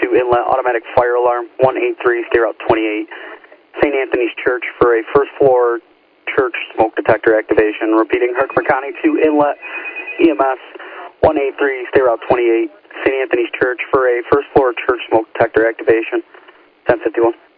inlet, automatic fire alarm, 183, stay route 28. St. Anthony's Church for a first floor church smoke detector activation. Repeating, Herkimer County to inlet, EMS, 183, stay route 28. St. Anthony's Church for a first floor church smoke detector activation, 1051.